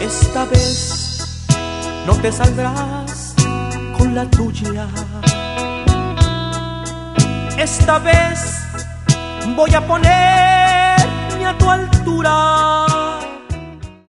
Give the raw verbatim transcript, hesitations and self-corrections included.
Esta vez no te saldrás con la tuya. Esta vez voy a ponerme a tu altura.